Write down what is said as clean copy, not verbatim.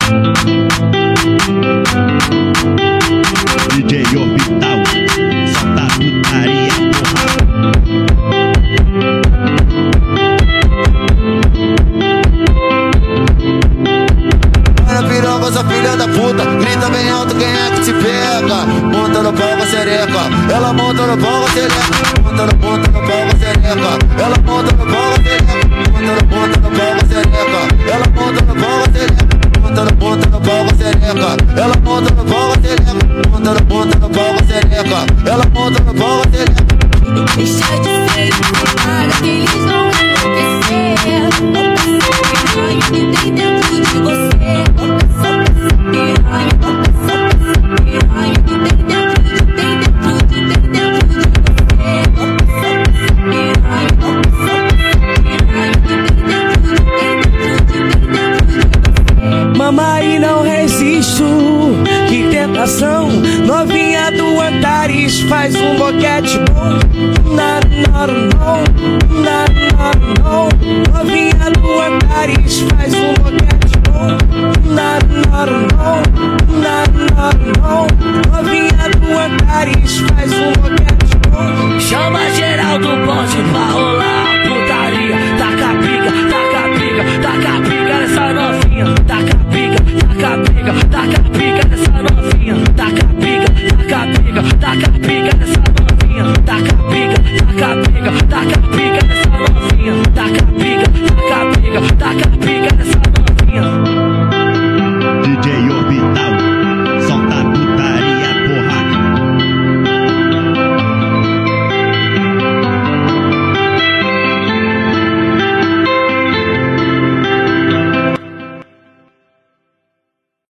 DJ Orbital, solta a putaria, porra. Olha piroca, essa filha da puta, grita bem alto, quem é que te pega? Monta no pau com a sereca, ela monta no pau com a sereca. Monta no pau com a sereca, ela monta no pau com a sereca. Monta no pau com a sereca, ela monta no pau com a sereca. Monta no pau com a sereca, ela monta no pau com a sereca. Monta no pau com a sereca, ela monta no pau com a sereca. Deixa de ser para que eles vão enlouquecer. Solta essa piranha que tem dentro de você. Solta essa piranha, solta essa piranha que tem dentro de você. Solta essa piranha, solta essa piranha que tem dentro de você. Mamãe, não resisto, que tentação. Novinha do Antares faz um boquete bom. Novinha do Antares faz um boquete